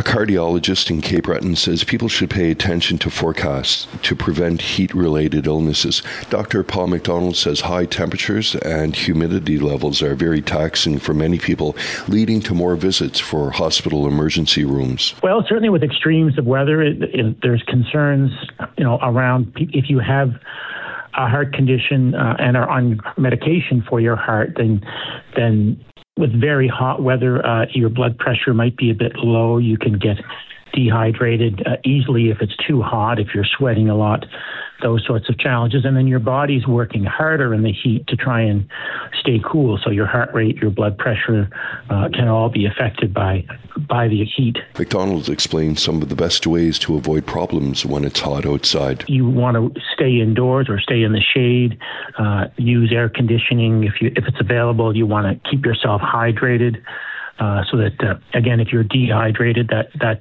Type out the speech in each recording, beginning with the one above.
cardiologist in Cape Breton, says people should pay attention to forecasts to prevent heat-related illnesses. Dr. Paul McDonald says high temperatures and humidity levels are very taxing for many people, leading to more visits for hospital emergency rooms. Well, certainly with extremes of weather, there's concerns, around if you have a heart condition and are on medication for your heart, then with very hot weather, your blood pressure might be a bit low. You can get dehydrated easily if it's too hot, if you're sweating a lot, those sorts of challenges. And then your body's working harder in the heat to try and stay cool. So your heart rate, your blood pressure can all be affected by the heat. McDonald explains some of the best ways to avoid problems when it's hot outside. You want to stay indoors or stay in the shade, use air conditioning. If it's available, you want to keep yourself hydrated. So that, again, if you're dehydrated,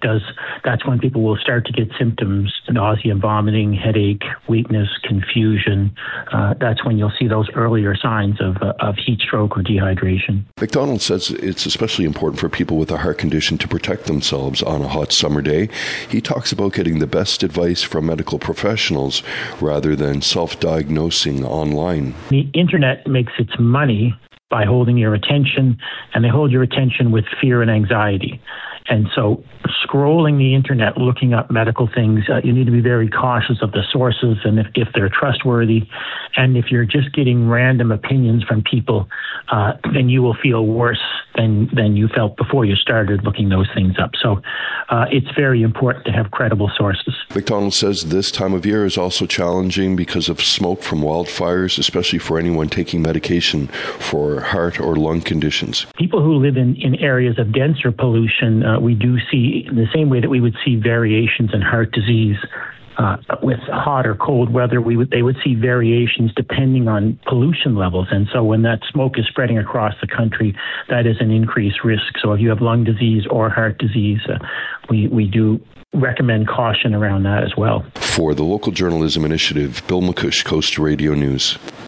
that's when people will start to get symptoms: nausea, vomiting, headache, weakness, confusion. That's when you'll see those earlier signs of heat stroke or dehydration. McDonald says it's especially important for people with a heart condition to protect themselves on a hot summer day. He talks about getting the best advice from medical professionals rather than self-diagnosing online. The internet makes its money by holding your attention, and they hold your attention with fear and anxiety. And so scrolling the internet, looking up medical things, you need to be very cautious of the sources and if they're trustworthy. And if you're just getting random opinions from people, then you will feel worse than you felt before you started looking those things up. So it's very important to have credible sources. McDonald says this time of year is also challenging because of smoke from wildfires, especially for anyone taking medication for heart or lung conditions. People who live in areas of denser pollution, we do see, in the same way that we would see variations in heart disease with hot or cold weather, they would see variations depending on pollution levels. And so when that smoke is spreading across the country, that is an increased risk. So if you have lung disease or heart disease, we do recommend caution around that as well. For the Local Journalism Initiative, Bill McCush, Coast Radio News.